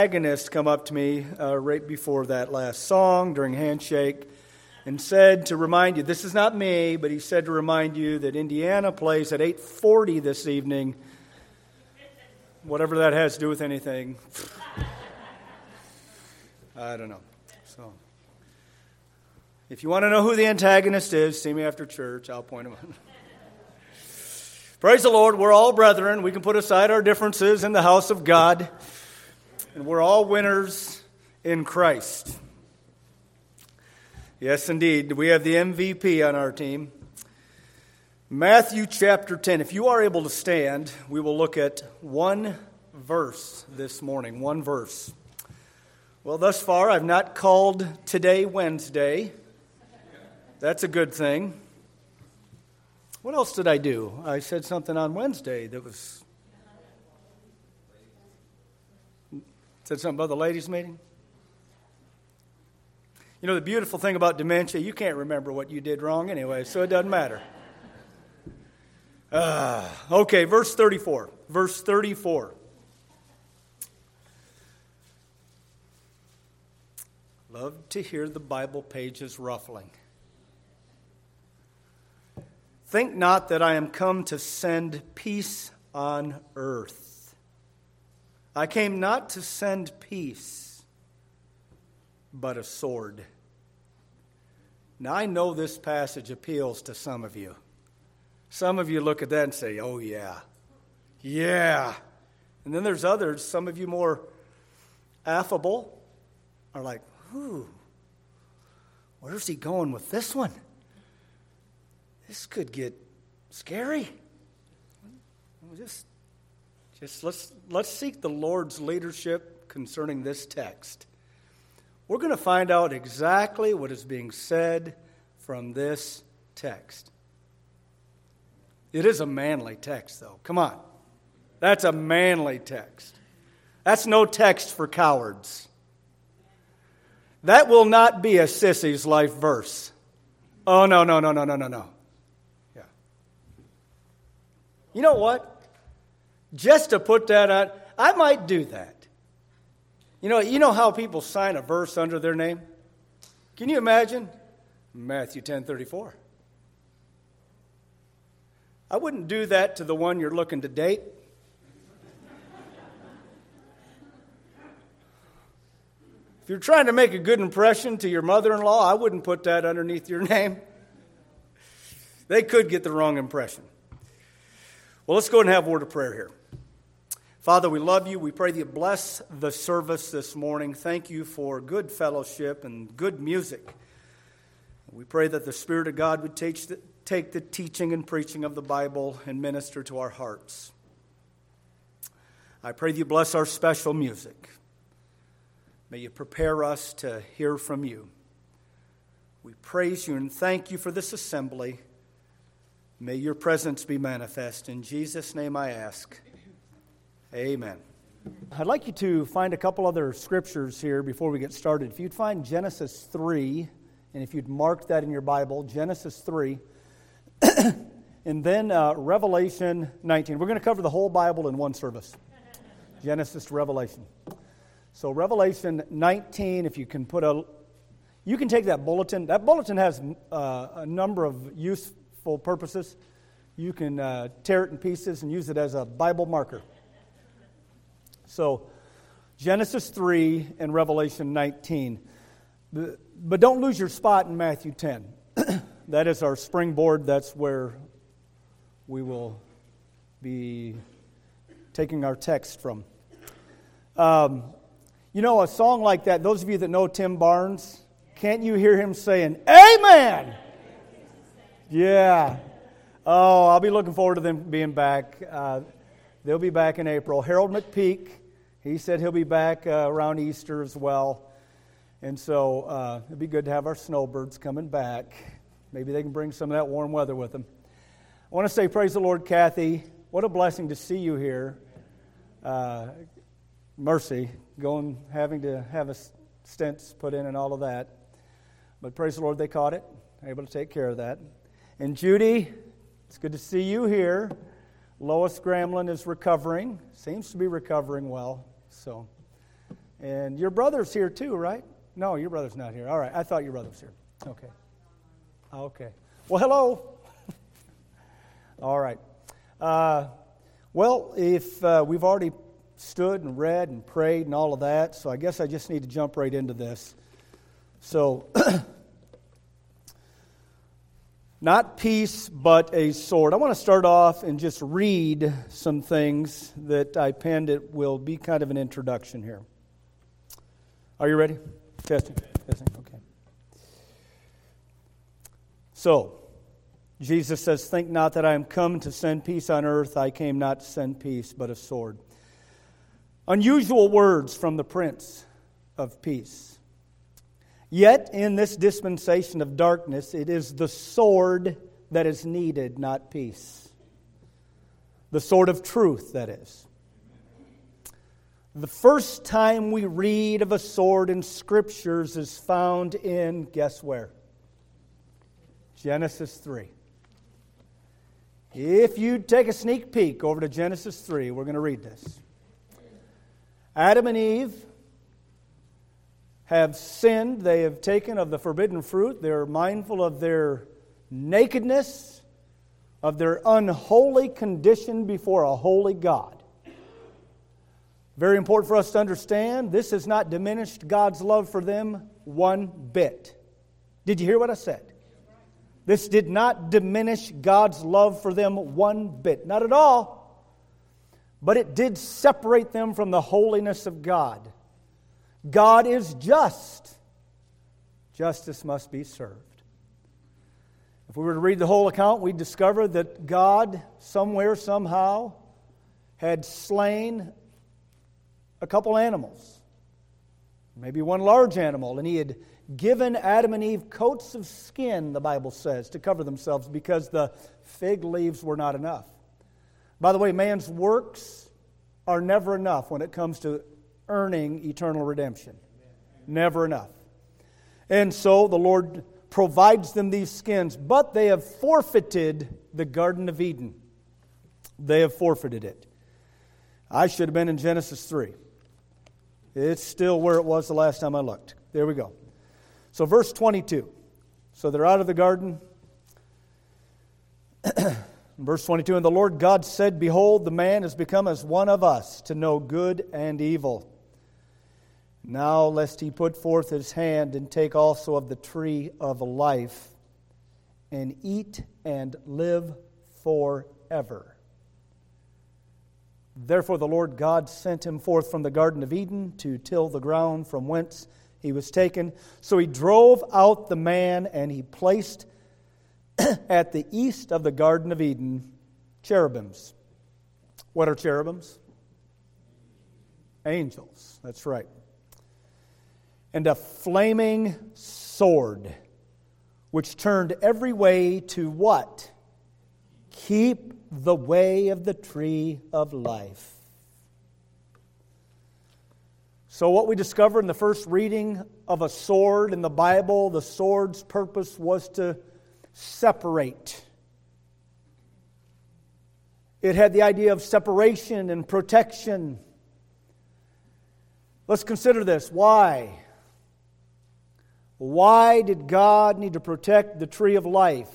Agonist come up to me right before that last song during handshake and said to remind you, this is not me, but he said to remind you that Indiana plays at 8:40 this evening. Whatever that has to do with anything. I don't know. So, if you want to know who the antagonist is, see me after church. I'll point him out. Praise the Lord. We're all brethren. We can put aside our differences in the house of God. And we're all winners in Christ. Yes, indeed. We have the MVP on our team. Matthew chapter 10. If you are able to stand, we will look at one verse this morning. One verse. Well, thus far, I've not called today Wednesday. That's a good thing. What else did I do? I said something on Wednesday that was... Said something about the ladies' meeting? You know, the beautiful thing about dementia, you can't remember what you did wrong anyway, so it doesn't matter. Okay, verse 34. Verse 34. Love to hear the Bible pages ruffling. Think not that I am come to send peace on earth. I came not to send peace, but a sword. Now, I know this passage appeals to some of you. Some of you look at that and say, oh, yeah. Yeah. And then there's others, some of you more affable, are like, where's he going with this one? This could get scary. Just let's seek the Lord's leadership concerning this text. We're going to find out exactly what is being said from this text. It is a manly text, though. Come on. That's a manly text. That's no text for cowards. That will not be a sissy's life verse. Oh, no. Yeah. You know what? Just to put that on, I might do that. You know how people sign a verse under their name? Can you imagine? Matthew 10:34. I wouldn't do that to the one you're looking to date. If you're trying to make a good impression to your mother-in-law, I wouldn't put that underneath your name. They could get the wrong impression. Well, let's go ahead and have a word of prayer here. Father, we love you. We pray that you bless the service this morning. Thank you for good fellowship and good music. We pray that the Spirit of God would take the teaching and preaching of the Bible and minister to our hearts. I pray that you bless our special music. May you prepare us to hear from you. We praise you and thank you for this assembly. May your presence be manifest. In Jesus' name I ask. Amen. I'd like you to find a couple other scriptures here before we get started. If you'd find Genesis 3, and if you'd mark that in your Bible, Genesis 3, and then Revelation 19. We're going to cover the whole Bible in one service. Genesis to Revelation. So Revelation 19, if you can you can take that bulletin. That bulletin has a number of useful purposes. You can tear it in pieces and use it as a Bible marker. So, Genesis 3 and Revelation 19. But don't lose your spot in Matthew 10. That is our springboard. That's where we will be taking our text from. A song like that, those of you that know Tim Barnes, can't you hear him saying, Amen? Yeah. Oh, I'll be looking forward to them being back. They'll be back in April. Harold McPeak, he said he'll be back around Easter as well. And so it'd be good to have our snowbirds coming back. Maybe they can bring some of that warm weather with them. I want to say praise the Lord, Kathy. What a blessing to see you here. Mercy, having to have a stents put in and all of that. But praise the Lord, they caught it. Able to take care of that. And Judy, it's good to see you here. Lois Gramlin is recovering. Seems to be recovering well. So, And your brother's here too, right? No, your brother's not here. All right, I thought your brother was here. Okay. Okay. Well, hello. All right. Well, if we've already stood and read and prayed and all of that, so I guess I just need to jump right into this. So, not peace, but a sword. I want to start off and just read some things that I penned. It will be kind of an introduction here. Are you ready? Testing. Okay. So, Jesus says, "Think not that I am come to send peace on earth. I came not to send peace, but a sword." Unusual words from the Prince of Peace. Yet, in this dispensation of darkness, it is the sword that is needed, not peace. The sword of truth, that is. The first time we read of a sword in Scriptures is found in, guess where? Genesis 3. If you take a sneak peek over to Genesis 3, we're going to read this. Adam and Eve have sinned. They have taken of the forbidden fruit. They're mindful of their nakedness, of their unholy condition before a holy God. Very important for us to understand, this has not diminished God's love for them one bit. Did you hear what I said? This did not diminish God's love for them one bit. Not at all. But it did separate them from the holiness of God. God is just. Justice must be served. If we were to read the whole account, we'd discover that God, somewhere, somehow, had slain a couple animals. Maybe one large animal. And He had given Adam and Eve coats of skin, the Bible says, to cover themselves because the fig leaves were not enough. By the way, man's works are never enough when it comes to earning eternal redemption. Never enough. And so the Lord provides them these skins, but they have forfeited the Garden of Eden. They have forfeited it. I should have been in Genesis 3. It's still where it was the last time I looked. There we go. So verse 22. So they're out of the garden. Verse 22, "And the Lord God said, Behold, the man is become as one of us, to know good and evil. Now lest he put forth his hand and take also of the tree of life, and eat and live forever. Therefore the Lord God sent him forth from the Garden of Eden to till the ground from whence he was taken. So he drove out the man, and he placed at the east of the Garden of Eden cherubims." What are cherubims? Angels, that's right. "And a flaming sword, which turned every way to" what? "Keep the way of the tree of life." So what we discover in the first reading of a sword in the Bible, the sword's purpose was to separate. It had the idea of separation and protection. Let's consider this. Why? Why did God need to protect the tree of life?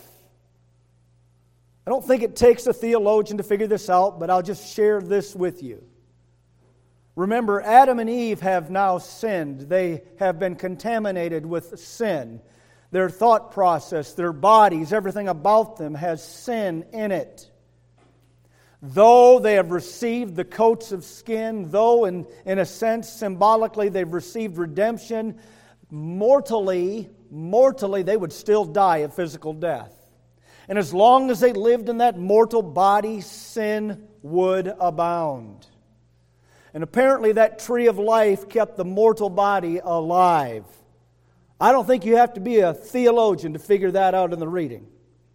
I don't think it takes a theologian to figure this out, but I'll just share this with you. Remember, Adam and Eve have now sinned. They have been contaminated with sin. Their thought process, their bodies, everything about them has sin in it. Though they have received the coats of skin, though in a sense, symbolically, they've received redemption, mortally, they would still die a physical death. And as long as they lived in that mortal body, sin would abound. And apparently that tree of life kept the mortal body alive. I don't think you have to be a theologian to figure that out in the reading.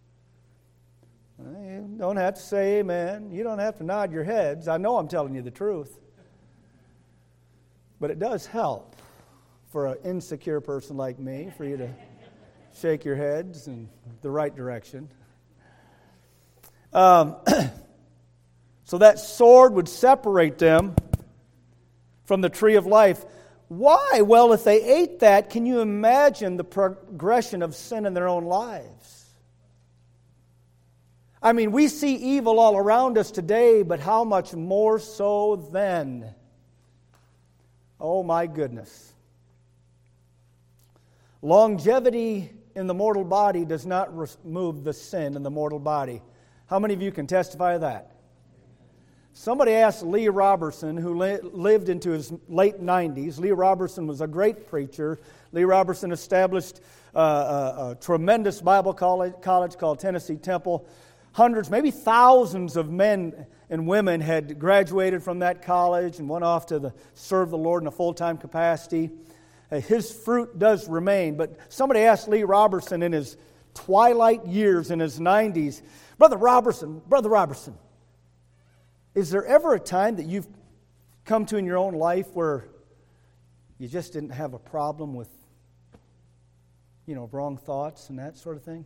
You don't have to say amen. You don't have to nod your heads. I know I'm telling you the truth. But it does help for an insecure person like me for you to shake your heads in the right direction. So that sword would separate them from the tree of life. Why? Well, if they ate that, can you imagine the progression of sin in their own lives? I mean, we see evil all around us today, but how much more so then? Oh my goodness. Longevity in the mortal body does not remove the sin in the mortal body. How many of you can testify to that? Somebody asked Lee Roberson, who lived into his late 90s. Lee Roberson was a great preacher. Lee Roberson established a tremendous Bible college called Tennessee Temple. Hundreds, maybe thousands of men and women had graduated from that college and went off to serve the Lord in a full-time capacity. His fruit does remain. But somebody asked Lee Roberson in his twilight years, in his 90s, Brother Roberson, is there ever a time that you've come to in your own life where you just didn't have a problem with, wrong thoughts and that sort of thing?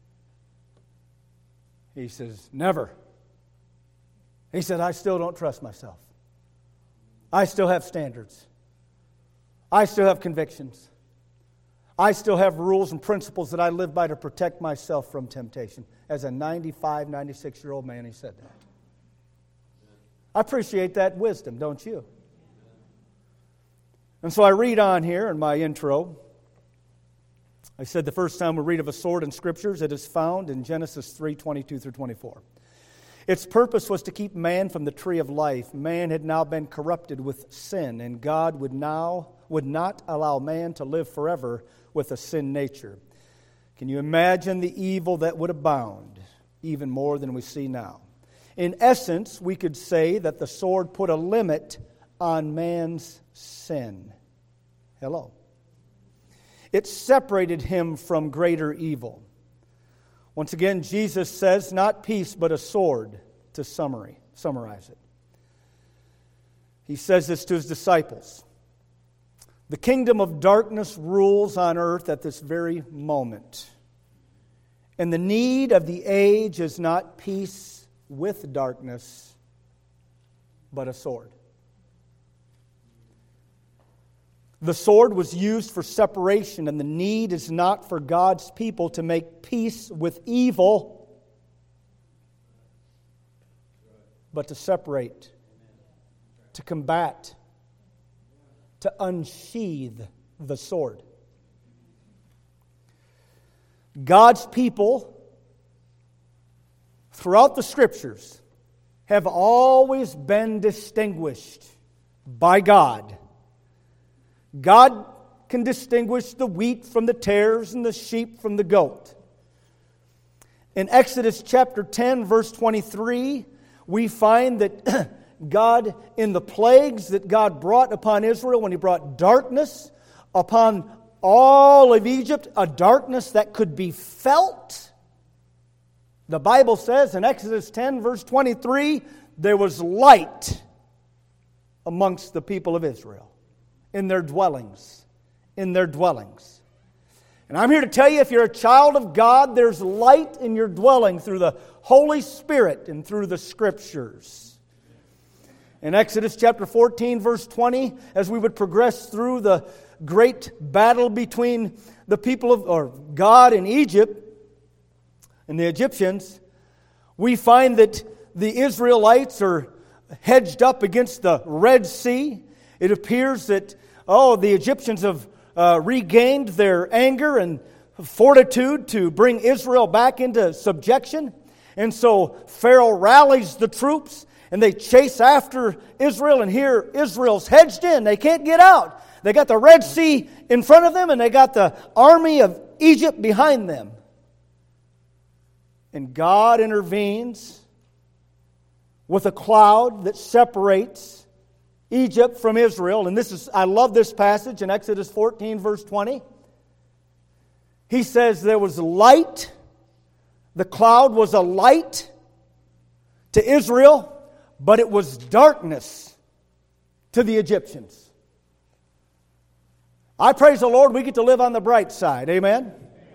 He says, never. He said, I still don't trust myself. I still have standards. I still have convictions. I still have rules and principles that I live by to protect myself from temptation. As a 95, 96-year-old man, he said that. I appreciate that wisdom, don't you? And so I read on here in my intro. I said the first time we read of a sword in Scriptures, it is found in Genesis 3:22 through 24. Its purpose was to keep man from the tree of life. Man had now been corrupted with sin, and God would not allow man to live forever with a sin nature. Can you imagine the evil that would abound, even more than we see now? In essence, we could say that the sword put a limit on man's sin. Hello. It separated him from greater evil. Once again, Jesus says, not peace, but a sword, to summarize it. He says this to his disciples. The kingdom of darkness rules on earth at this very moment. And the need of the age is not peace with darkness, but a sword. The sword was used for separation, and the need is not for God's people to make peace with evil, but to separate, to combat, to unsheathe the sword. God's people throughout the Scriptures have always been distinguished by God. God can distinguish the wheat from the tares and the sheep from the goat. In Exodus chapter 10, verse 23, we find that God, in the plagues that God brought upon Israel, when He brought darkness upon all of Egypt, a darkness that could be felt, the Bible says in Exodus 10, verse 23, there was light amongst the people of Israel in their dwellings. And I'm here to tell you, if you're a child of God, there's light in your dwelling through the Holy Spirit and through the Scriptures. In Exodus chapter 14, verse 20, as we would progress through the great battle between the people of God and Egypt, and the Egyptians, we find that the Israelites are hedged up against the Red Sea. It appears that, the Egyptians have regained their anger and fortitude to bring Israel back into subjection. And so Pharaoh rallies the troops, and they chase after Israel, and here Israel's hedged in. They can't get out. They got the Red Sea in front of them, and they got the army of Egypt behind them. And God intervenes with a cloud that separates Egypt from Israel. And I love this passage in Exodus 14, verse 20. He says there was light. The cloud was a light to Israel, but it was darkness to the Egyptians. I praise the Lord, we get to live on the bright side. Amen?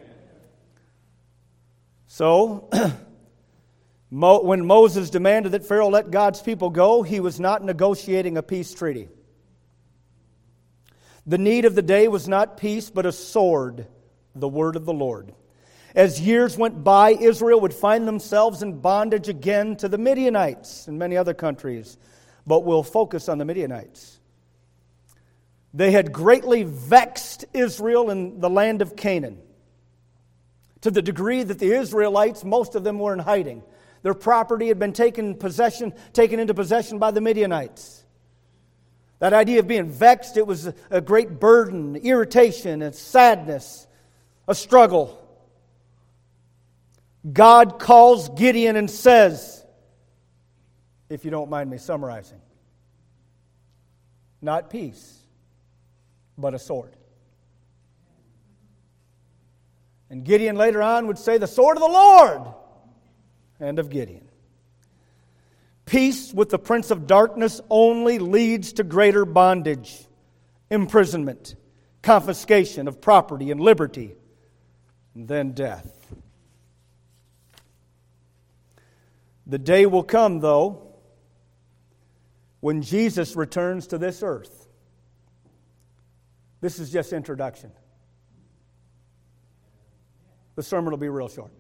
So, when Moses demanded that Pharaoh let God's people go, he was not negotiating a peace treaty. The need of the day was not peace, but a sword, the word of the Lord. As years went by, Israel would find themselves in bondage again to the Midianites and many other countries. But we'll focus on the Midianites. They had greatly vexed Israel in the land of Canaan, to the degree that the Israelites, most of them were in hiding. Their property had been taken into possession by the Midianites. That idea of being vexed, it was a great burden, irritation, and sadness, a struggle. God calls Gideon and says, if you don't mind me summarizing, not peace, but a sword. And Gideon later on would say, the sword of the Lord, and of Gideon. Peace with the prince of darkness only leads to greater bondage, imprisonment, confiscation of property and liberty, and then death. The day will come, though, when Jesus returns to this earth. This is just introduction. The sermon will be real short.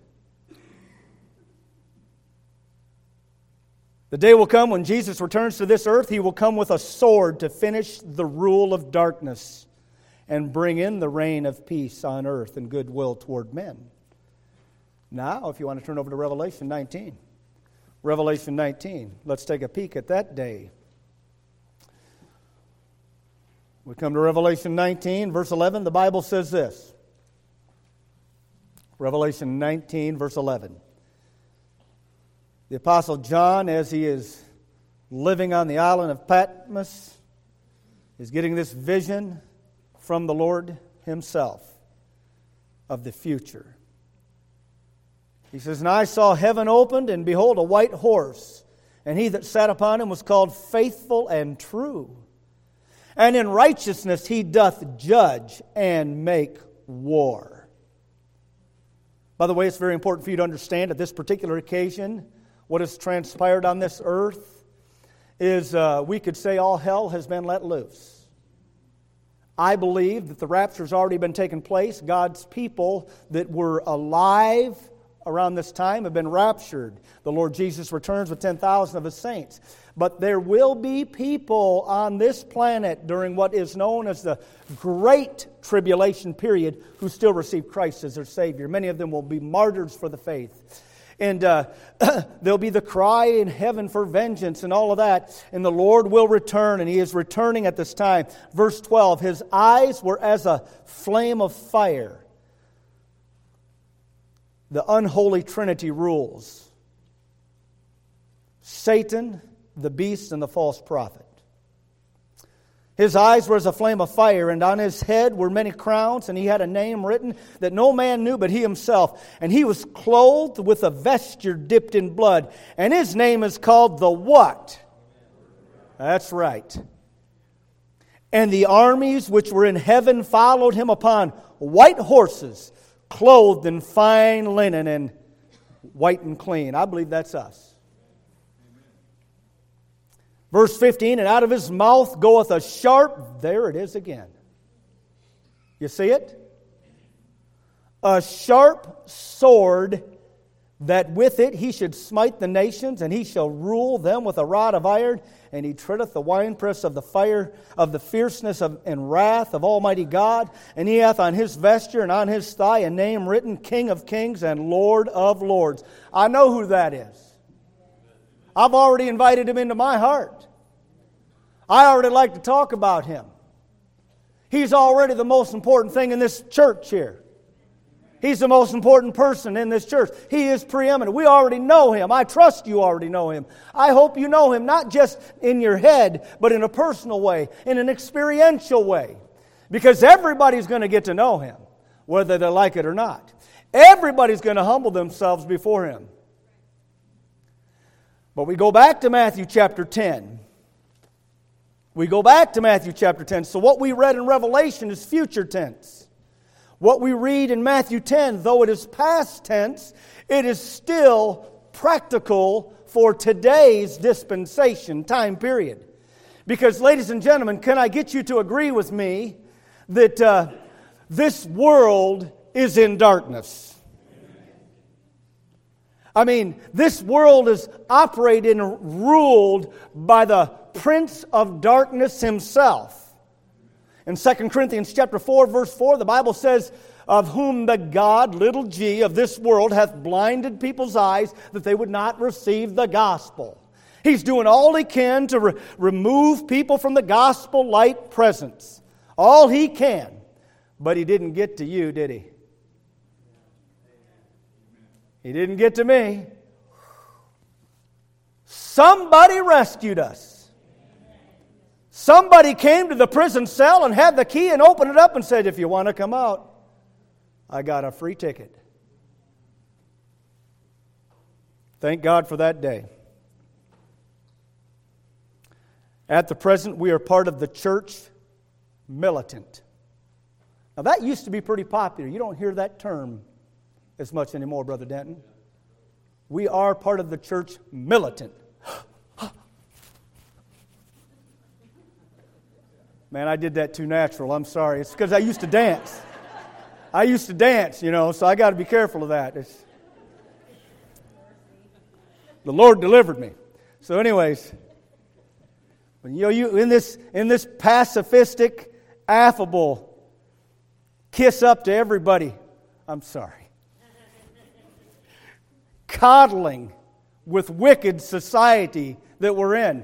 The day will come when Jesus returns to this earth. He will come with a sword to finish the rule of darkness and bring in the reign of peace on earth and goodwill toward men. Now, if you want to turn over to Revelation 19. Revelation 19. Let's take a peek at that day. We come to Revelation 19, verse 11. The Bible says this. Revelation 19, verse 11. The Apostle John, as he is living on the island of Patmos, is getting this vision from the Lord himself of the future. He says, and I saw heaven opened, and behold, a white horse, and he that sat upon him was called Faithful and True. And in righteousness he doth judge and make war. By the way, it's very important for you to understand at this particular occasion, what has transpired on this earth is, we could say all hell has been let loose. I believe that the rapture has already been taking place. God's people that were alive around this time have been raptured. The Lord Jesus returns with 10,000 of His saints. But there will be people on this planet during what is known as the Great Tribulation period who still receive Christ as their Savior. Many of them will be martyrs for the faith. And there'll be the cry in heaven for vengeance and all of that. And the Lord will return, and He is returning at this time. Verse 12, His eyes were as a flame of fire. The unholy Trinity rules. Satan, the beast, and the false prophet. His eyes were as a flame of fire, and on his head were many crowns, and he had a name written that no man knew but he himself. And he was clothed with a vesture dipped in blood, and his name is called the what? That's right. And the armies which were in heaven followed him upon white horses, clothed in fine linen and white and clean. I believe that's us. Verse 15, and out of his mouth goeth a sharp, there it is again. You see it? A sharp sword, that with it he should smite the nations, and he shall rule them with a rod of iron, and he treadeth the winepress of the fire, of the fierceness and wrath of Almighty God. And he hath on his vesture and on his thigh a name written, King of Kings and Lord of Lords. I know who that is. I've already invited him into my heart. I already like to talk about him. He's already the most important thing in this church here. He's the most important person in this church. He is preeminent. We already know him. I trust you already know him. I hope you know him, not just in your head, but in a personal way, in an experiential way. Because everybody's going to get to know him, whether they like it or not. Everybody's going to humble themselves before him. But we go back to Matthew chapter 10. We go back to Matthew chapter 10. So what we read in Revelation is future tense. What we read in Matthew 10, though it is past tense, it is still practical for today's dispensation time period. Because, ladies and gentlemen, can I get you to agree with me that this world is in darkness. I mean, this world is operated and ruled by the Prince of Darkness himself. In 2 Corinthians chapter 4, verse 4, the Bible says, of whom the God, little g, of this world hath blinded people's eyes that they would not receive the gospel. He's doing all he can to remove people from the gospel light presence. All he can. But he didn't get to you, did he? He didn't get to me. Somebody rescued us. Somebody came to the prison cell and had the key and opened it up and said, if you want to come out, I got a free ticket. Thank God for that day. At the present, we are part of the church militant. Now, that used to be pretty popular. You don't hear that term as much anymore, Brother Denton. We are part of the church militant. Man, I did that too natural. I'm sorry. It's because I used to dance. So I got to be careful of that. The Lord delivered me. So anyways, you in this pacifistic, affable kiss up to everybody. I'm sorry. Coddling with wicked society that we're in.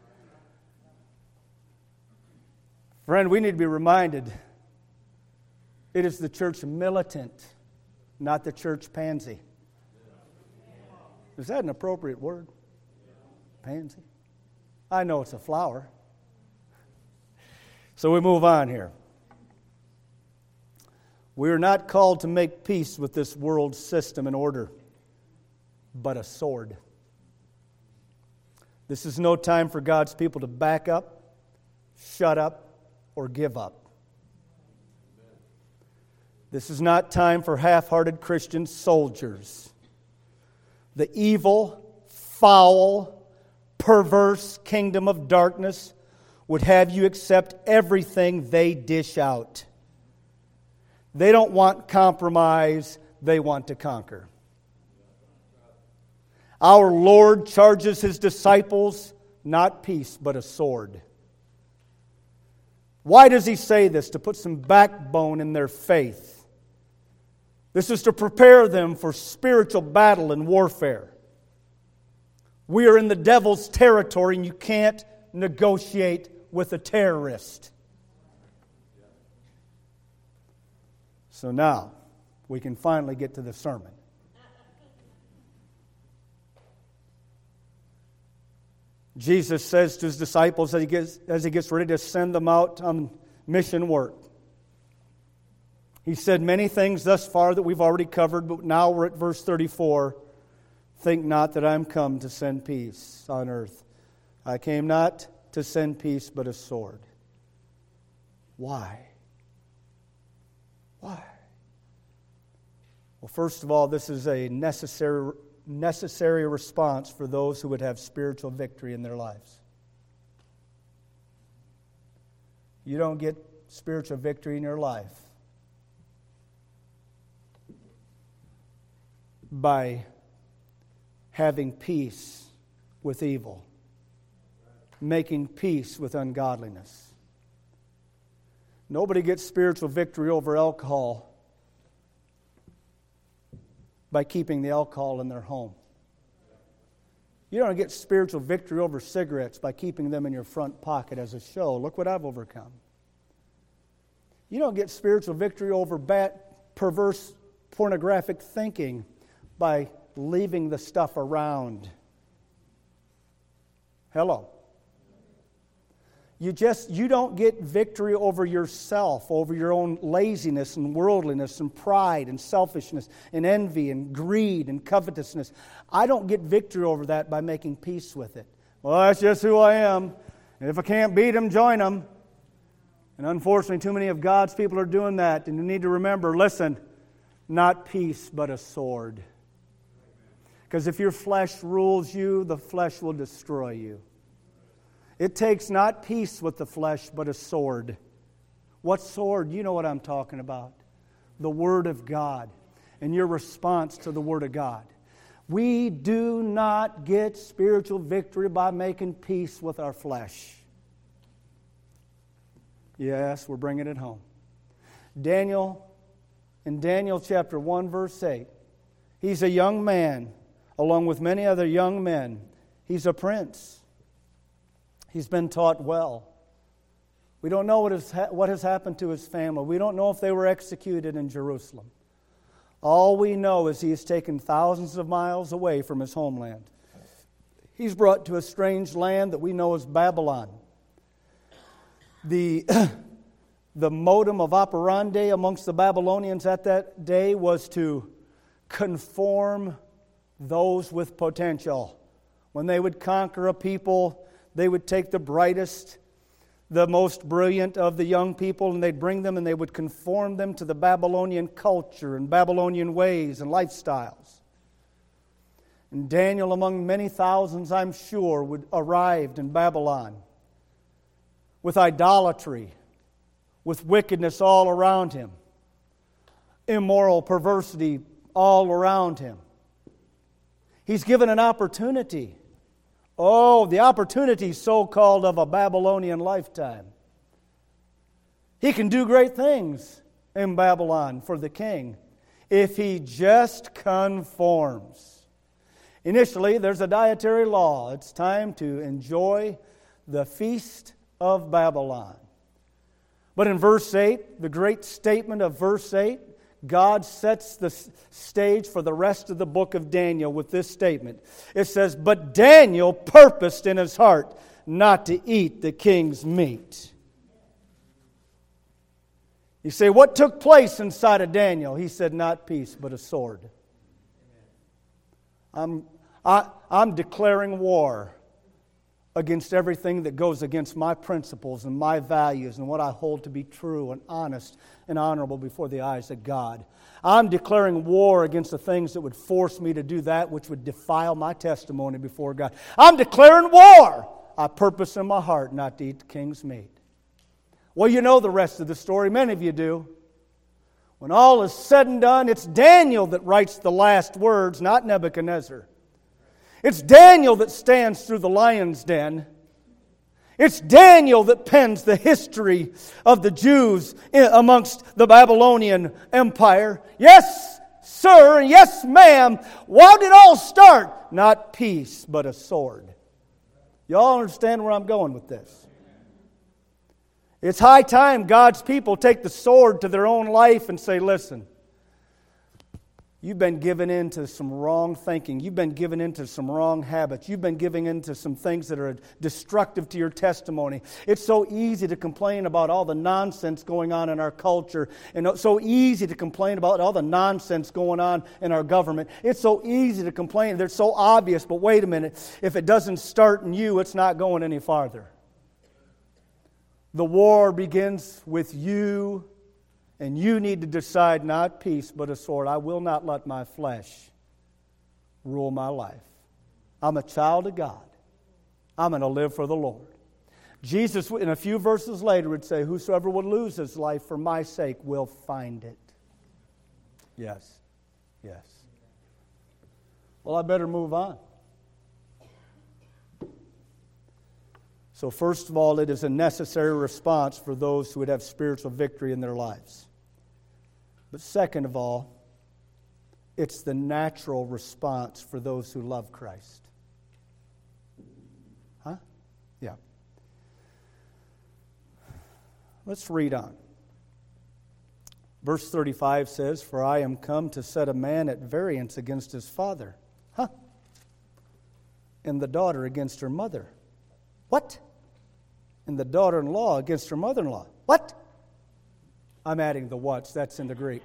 Friend, we need to be reminded it is the church militant, not the church pansy. Is that an appropriate word? Pansy? I know it's a flower. So we move on here. We are not called to make peace with this world system and order, but a sword. This is no time for God's people to back up, shut up, or give up. This is not time for half-hearted Christian soldiers. The evil, foul, perverse kingdom of darkness would have you accept everything they dish out. They don't want compromise, they want to conquer. Our Lord charges His disciples not peace, but a sword. Why does He say this? To put some backbone in their faith. This is to prepare them for spiritual battle and warfare. We are in the devil's territory, and you can't negotiate with a terrorist. So now, we can finally get to the sermon. Jesus says to His disciples as He gets ready to send them out on mission work. He said many things thus far that we've already covered, but now we're at verse 34. Think not that I am come to send peace on earth. I came not to send peace, but a sword. Why? Why? Well, first of all, this is a necessary response for those who would have spiritual victory in their lives. You don't get spiritual victory in your life by having peace with evil, making peace with ungodliness. Nobody gets spiritual victory over alcohol by keeping the alcohol in their home. You don't get spiritual victory over cigarettes by keeping them in your front pocket as a show. Look what I've overcome. You don't get spiritual victory over bad, perverse, pornographic thinking by leaving the stuff around. Hello. You don't get victory over yourself, over your own laziness and worldliness and pride and selfishness and envy and greed and covetousness. I don't get victory over that by making peace with it. Well, that's just who I am. And if I can't beat them, join them. And unfortunately, too many of God's people are doing that. And you need to remember, listen, not peace, but a sword. Because if your flesh rules you, the flesh will destroy you. It takes not peace with the flesh, but a sword. What sword? You know what I'm talking about. The Word of God and your response to the Word of God. We do not get spiritual victory by making peace with our flesh. Yes, we're bringing it home. Daniel, in Daniel chapter 1, verse 8, he's a young man, along with many other young men. He's a prince. He's been taught well. We don't know what has happened to his family. We don't know if they were executed in Jerusalem. All we know is he is taken thousands of miles away from his homeland. He's brought to a strange land that we know as Babylon. The modum of operandi amongst the Babylonians at that day was to conform those with potential. When they would conquer a people, they would take the brightest, the most brilliant of the young people, and they'd bring them and they would conform them to the Babylonian culture and Babylonian ways and lifestyles. And Daniel, among many thousands, I'm sure, arrived in Babylon with idolatry, with wickedness all around him, immoral perversity all around him. He's given an opportunity. Oh, the opportunity so-called of a Babylonian lifetime. He can do great things in Babylon for the king if he just conforms. Initially, there's a dietary law. It's time to enjoy the feast of Babylon. But in verse 8, the great statement of verse 8, God sets the stage for the rest of the book of Daniel with this statement. It says, "But Daniel purposed in his heart not to eat the king's meat." You say, what took place inside of Daniel? He said, not peace, but a sword. I'm declaring war against everything that goes against my principles and my values and what I hold to be true and honest and honorable before the eyes of God. I'm declaring war against the things that would force me to do that which would defile my testimony before God. I'm declaring war. I purpose in my heart not to eat the king's meat. Well, you know the rest of the story. Many of you do. When all is said and done, it's Daniel that writes the last words, not Nebuchadnezzar. It's Daniel that stands through the lion's den. It's Daniel that pens the history of the Jews amongst the Babylonian Empire. Yes, sir, and yes, ma'am. How did it all start? Not peace, but a sword. Y'all understand where I'm going with this? It's high time God's people take the sword to their own life and say, listen, you've been given into some wrong thinking. You've been given into some wrong habits. You've been giving into some things that are destructive to your testimony. It's so easy to complain about all the nonsense going on in our culture. And it's so easy to complain about all the nonsense going on in our government. It's so easy to complain. They're so obvious. But wait a minute. If it doesn't start in you, it's not going any farther. The war begins with you. And you need to decide not peace, but a sword. I will not let my flesh rule my life. I'm a child of God. I'm going to live for the Lord. Jesus, in a few verses later, would say, whosoever would lose his life for my sake will find it. Yes. Yes. Well, I better move on. So first of all, it is a necessary response for those who would have spiritual victory in their lives. But second of all, it's the natural response for those who love Christ. Huh? Yeah. Let's read on. Verse 35 says, "For I am come to set a man at variance against his father." Huh? And the daughter against her mother. What? And the daughter-in-law against her mother-in-law. What? I'm adding the what's. That's in the Greek.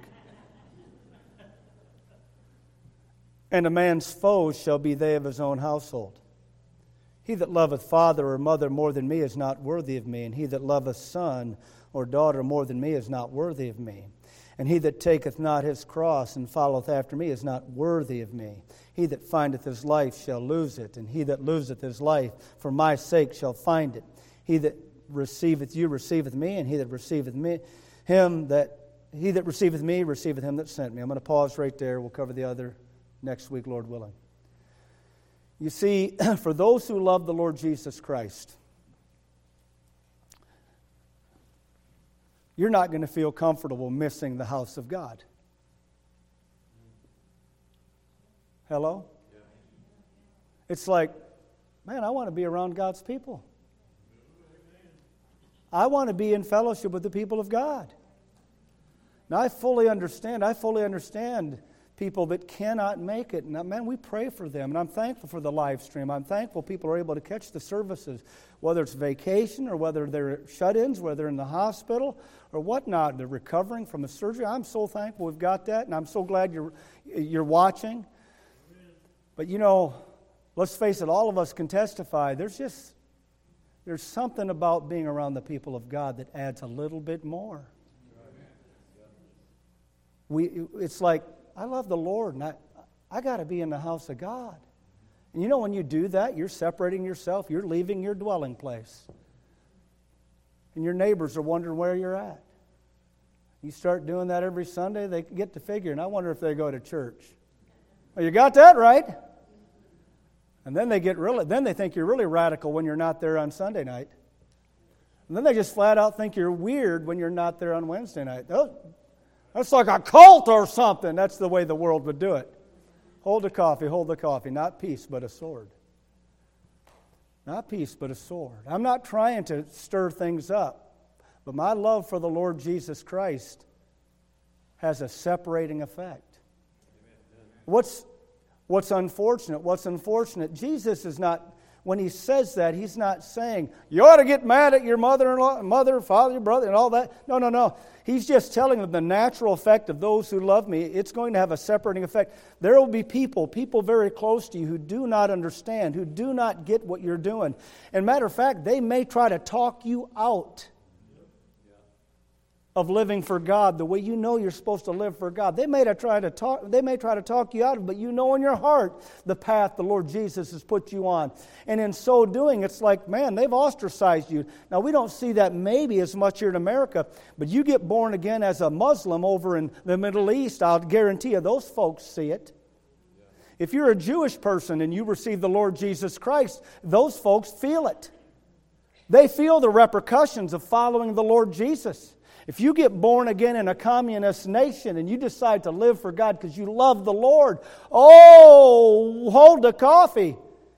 "And a man's foes shall be they of his own household. He that loveth father or mother more than me is not worthy of me, and he that loveth son or daughter more than me is not worthy of me. And he that taketh not his cross and followeth after me is not worthy of me. He that findeth his life shall lose it, and he that loseth his life for my sake shall find it. He that receiveth you receiveth me, and he that receiveth me, he that receiveth me receiveth him that sent me. I'm going to pause right there. We'll cover the other next week, Lord willing. You see, for those who love the Lord Jesus Christ, you're not going to feel comfortable missing the house of God. Hello? It's like, man, I want to be around God's people. I want to be in fellowship with the people of God. Now, I fully understand people that cannot make it. And, man, we pray for them. And I'm thankful for the live stream. I'm thankful people are able to catch the services, whether it's vacation or whether they're shut-ins, whether they're in the hospital or whatnot. They're recovering from a surgery. I'm so thankful we've got that, and I'm so glad you're watching. But, let's face it, all of us can testify. There's something about being around the people of God that adds a little bit more. It's like, I love the Lord, and I got to be in the house of God. And when you do that, you're separating yourself. You're leaving your dwelling place. And your neighbors are wondering where you're at. You start doing that every Sunday, they get to figuring, I wonder if they go to church. Well, you got that right. And then they think you're really radical when you're not there on Sunday night. And then they just flat out think you're weird when you're not there on Wednesday night. That's like a cult or something. That's the way the world would do it. Hold the coffee. Not peace, but a sword. Not peace, but a sword. I'm not trying to stir things up, but my love for the Lord Jesus Christ has a separating effect. What's unfortunate? Jesus is not, when he says that, he's not saying, you ought to get mad at your mother, father, your brother, and all that. No. He's just telling them the natural effect of those who love me, it's going to have a separating effect. There will be people very close to you who do not understand, who do not get what you're doing. And matter of fact, they may try to talk you out of living for God the way you're supposed to live for God. They may try to talk you out of it, but in your heart the path the Lord Jesus has put you on. And in so doing, it's like, man, they've ostracized you. Now, we don't see that maybe as much here in America, but you get born again as a Muslim over in the Middle East, I'll guarantee you those folks see it. If you're a Jewish person and you receive the Lord Jesus Christ, those folks feel it. They feel the repercussions of following the Lord Jesus. If you get born again in a communist nation and you decide to live for God because you love the Lord, hold the coffee.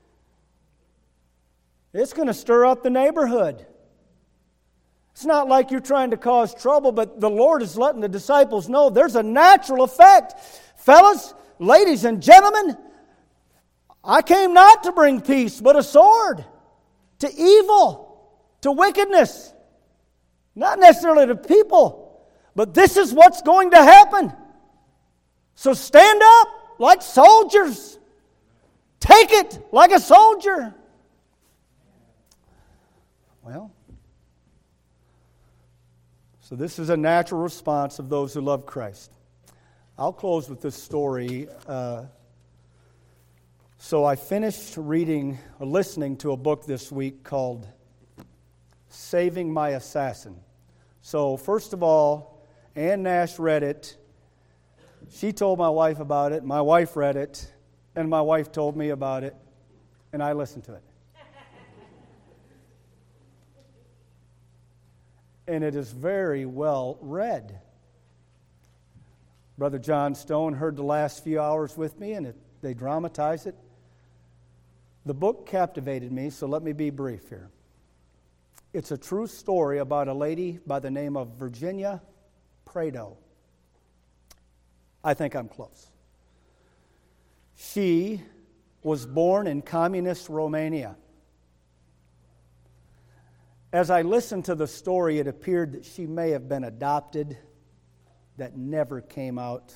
It's going to stir up the neighborhood. It's not like you're trying to cause trouble, but the Lord is letting the disciples know there's a natural effect. Fellas, ladies and gentlemen, I came not to bring peace, but a sword to evil, to wickedness. Not necessarily to people, but this is what's going to happen. So stand up like soldiers. Take it like a soldier. Well, so this is a natural response of those who love Christ. I'll close with this story. So I finished listening to a book this week called Saving My Assassin. So first of all, Ann Nash read it. She told my wife about it. My wife read it. And my wife told me about it. And I listened to it. And it is very well read. Brother John Stone heard the last few hours with me, and they dramatize it. The book captivated me, so let me be brief here. It's a true story about a lady by the name of Virginia Prado. I think I'm close. She was born in communist Romania. As I listened to the story, it appeared that she may have been adopted. That never came out.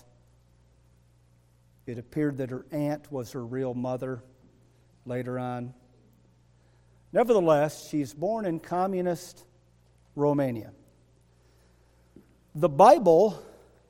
It appeared that her aunt was her real mother later on. Nevertheless, she's born in communist Romania. The Bible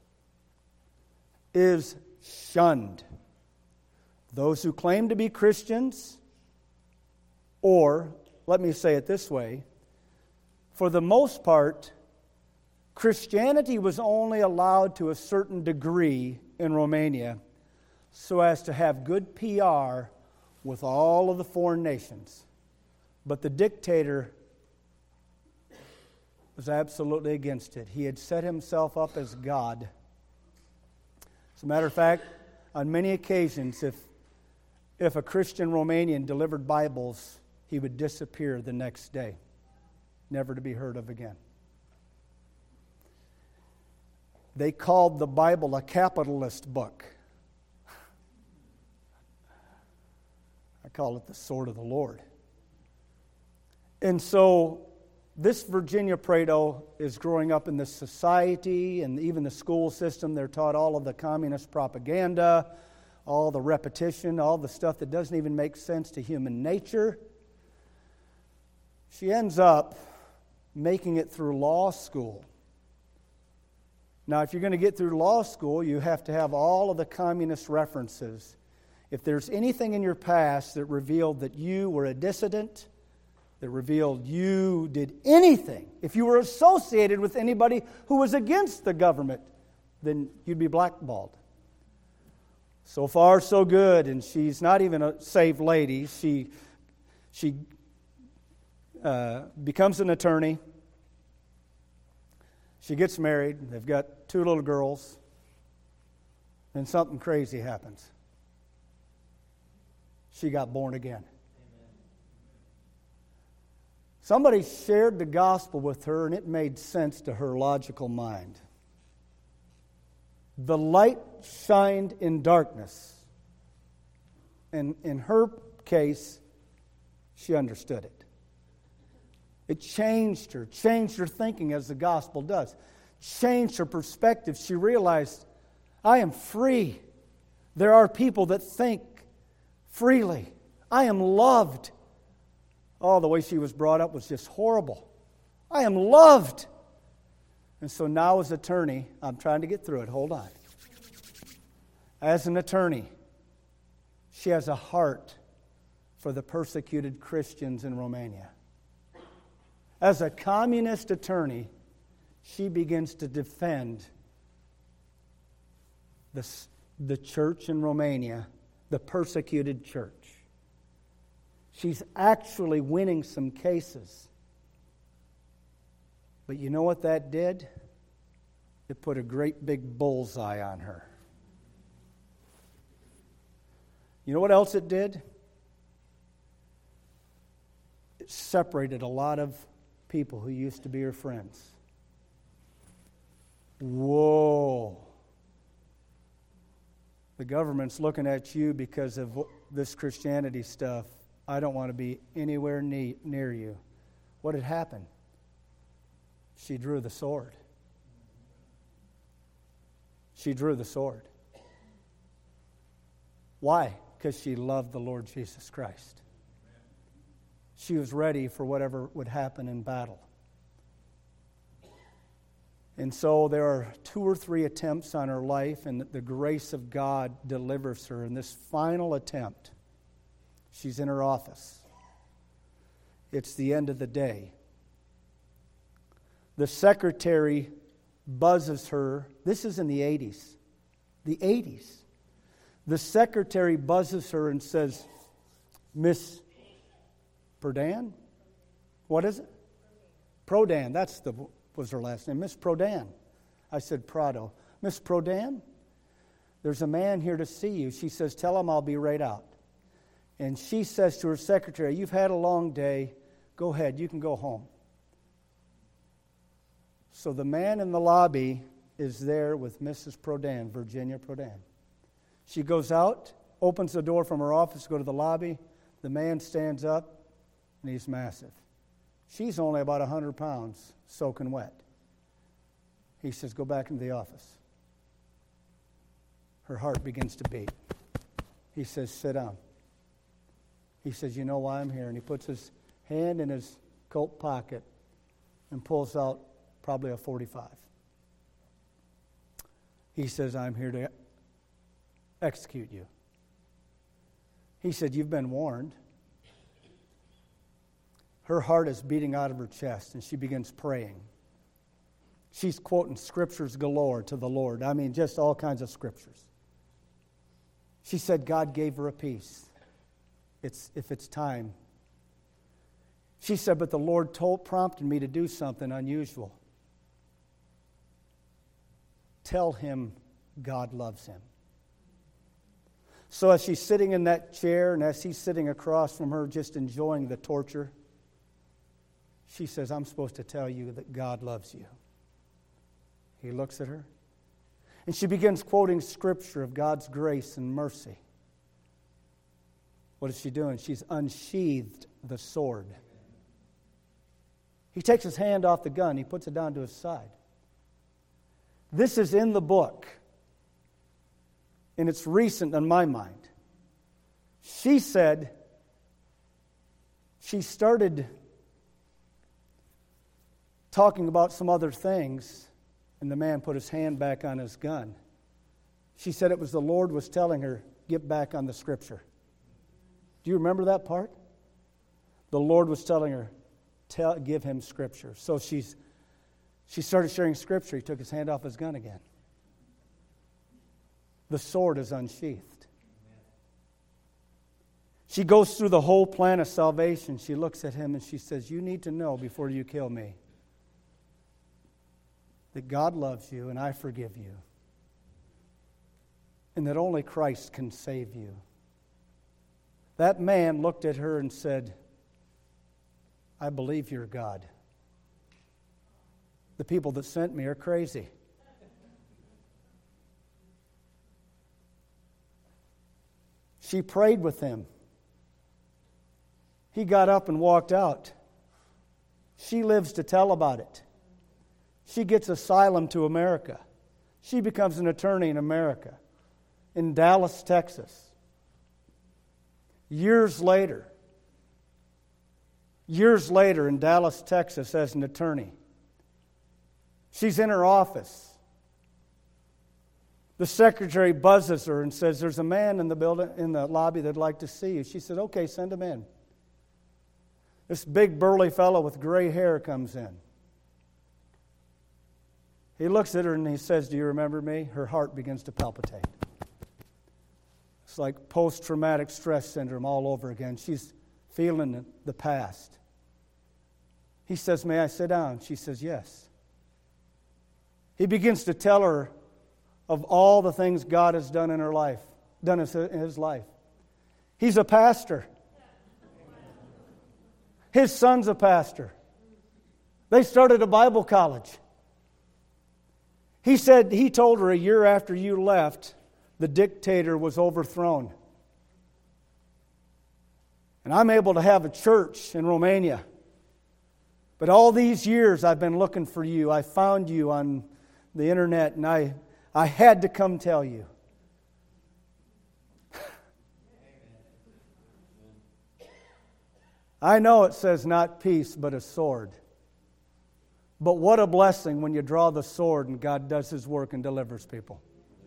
is shunned. Those who claim to be Christians, or, let me say it this way, for the most part, Christianity was only allowed to a certain degree in Romania so as to have good PR with all of the foreign nations. But the dictator was absolutely against it. He had set himself up as God. As a matter of fact, on many occasions, if a Christian Romanian delivered Bibles, he would disappear the next day, never to be heard of again. They called the Bible a capitalist book. I call it the sword of the Lord. And so this Virginia Prado is growing up in this society, and even the school system. They're taught all of the communist propaganda, all the repetition, all the stuff that doesn't even make sense to human nature. She ends up making it through law school. Now, if you're going to get through law school, you have to have all of the communist references. If there's anything in your past that revealed that you were a dissident, that revealed you did anything, if you were associated with anybody who was against the government, then you'd be blackballed. So far, so good. And she's not even a saved lady. She becomes an attorney. She gets married. They've got 2 little girls. And something crazy happens. She got born again. Somebody shared the gospel with her, and it made sense to her logical mind. The light shined in darkness. And in her case, she understood it. It changed her thinking as the gospel does. Changed her perspective. She realized, I am free. There are people that think freely. I am loved. Oh, the way she was brought up was just horrible. I am loved. And so now as attorney, I'm trying to get through it. Hold on. As an attorney, she has a heart for the persecuted Christians in Romania. As a communist attorney, she begins to defend the church in Romania, the persecuted church. She's actually winning some cases. But you know what that did? It put a great big bullseye on her. You know what else it did? It separated a lot of people who used to be her friends. Whoa. The government's looking at you because of this Christianity stuff. I don't want to be anywhere near you. What had happened? She drew the sword. She drew the sword. Why? Because she loved the Lord Jesus Christ. She was ready for whatever would happen in battle. And so there are 2 or 3 attempts on her life, and the grace of God delivers her. In this final attempt, she's in her office. It's the end of the day. The secretary buzzes her. This is in the 80s. The 80s. The secretary buzzes her and says, Miss Prodan? What is it? Prodan. Was her last name. Miss Prodan. I said Prado. Miss Prodan, there's a man here to see you. She says, tell him I'll be right out. And she says to her secretary, you've had a long day. Go ahead. You can go home. So the man in the lobby is there with Mrs. Prodan, Virginia Prodan. She goes out, opens the door from her office to go to the lobby. The man stands up. And he's massive. She's only about 100 pounds, soaking wet. He says, go back into the office. Her heart begins to beat. He says, sit down. He says, you know why I'm here? And he puts his hand in his coat pocket and pulls out probably a .45. He says, I'm here to execute you. He said, you've been warned. her heart is beating out of her chest, and she begins praying. She's quoting scriptures galore to the Lord. I mean, just all kinds of scriptures. She said God gave her a peace. If it's time. She said, but the Lord prompted me to do something unusual. Tell him God loves him. So as she's sitting in that chair and as he's sitting across from her just enjoying the torture, she says, I'm supposed to tell you that God loves you. He looks at her, and she begins quoting scripture of God's grace and mercy. What is she doing? She's unsheathed the sword. He takes his hand off the gun. He puts it down to his side. This is in the book, and it's recent in my mind. She said she started talking about some other things, and the man put his hand back on his gun. She said it was the Lord was telling her, get back on the scripture. Do you remember that part? The Lord was telling her, give him scripture. So she started sharing scripture. He took his hand off his gun again. The sword is unsheathed. She goes through the whole plan of salvation. She looks at him and she says, you need to know before you kill me that God loves you and I forgive you. And that only Christ can save you. That man looked at her and said, I believe you're God. The people that sent me are crazy. She prayed with him. He got up and walked out. She lives to tell about it. She gets asylum to America. She becomes an attorney in America, in Dallas, Texas. Years later in Dallas, Texas, as an attorney, she's in her office. The secretary buzzes her and says, there's a man in the building, in the lobby that'd like to see you. She said, okay, send him in. This big burly fellow with gray hair comes in. He looks at her and he says, do you remember me? Her heart begins to palpitate. It's like post-traumatic stress syndrome all over again. She's feeling the past. He says, may I sit down? She says, yes. He begins to tell her of all the things God has done in her life, done in his life. He's a pastor. His son's a pastor. They started a Bible college. He said, he told her a year after you left, the dictator was overthrown. And I'm able to have a church in Romania. But all these years I've been looking for you. I found you on the internet and I had to come tell you. I know it says not peace but a sword. But what a blessing when you draw the sword and God does His work and delivers people.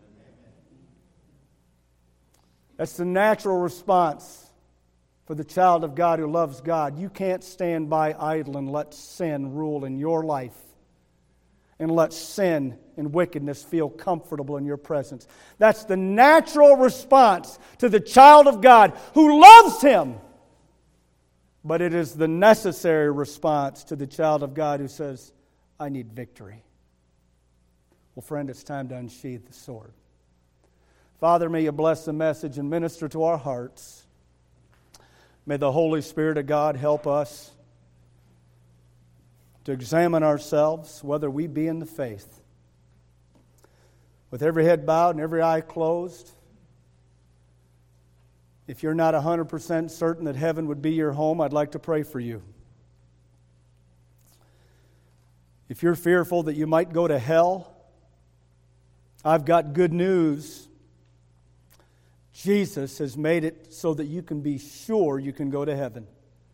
That's the natural response for the child of God who loves God. You can't stand by idle and let sin rule in your life and let sin and wickedness feel comfortable in your presence. That's the natural response to the child of God who loves Him. But it is the necessary response to the child of God who says, I need victory. Well, friend, it's time to unsheathe the sword. Father, may you bless the message and minister to our hearts. May the Holy Spirit of God help us to examine ourselves, whether we be in the faith. With every head bowed and every eye closed, if you're not 100% certain that heaven would be your home, I'd like to pray for you. If you're fearful that you might go to hell, I've got good news. Jesus has made it so that you can be sure you can go to heaven.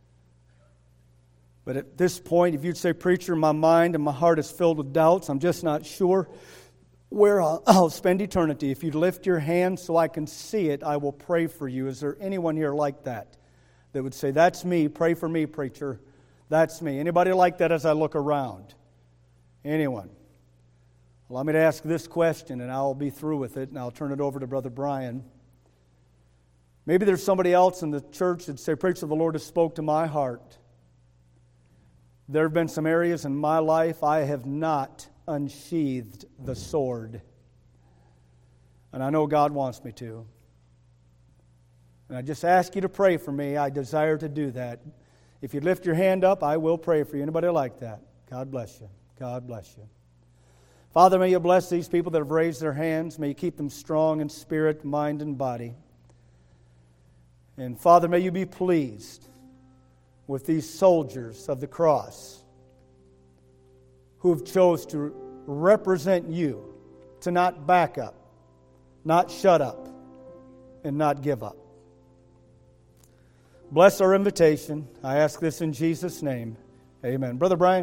But at this point, if you'd say, preacher, my mind and my heart is filled with doubts, I'm just not sure where I'll spend eternity. If you'd lift your hand so I can see it, I will pray for you. Is there anyone here like that would say, that's me, pray for me, preacher, That's me. Anybody like that as I look around? Anyone? Allow me to ask this question, and I'll be through with it, and I'll turn it over to Brother Brian. Maybe there's somebody else in the church that say, "Preacher, the Lord has spoke to my heart. There have been some areas in my life I have not unsheathed the sword. And I know God wants me to. And I just ask you to pray for me. I desire to do that. If you lift your hand up, I will pray for you. Anybody like that? God bless you. God bless you. Father, may you bless these people that have raised their hands. May you keep them strong in spirit, mind, and body. And Father, may you be pleased with these soldiers of the cross who have chose to represent you, to not back up, not shut up, and not give up. Bless our invitation. I ask this in Jesus' name. Amen. Brother Brian.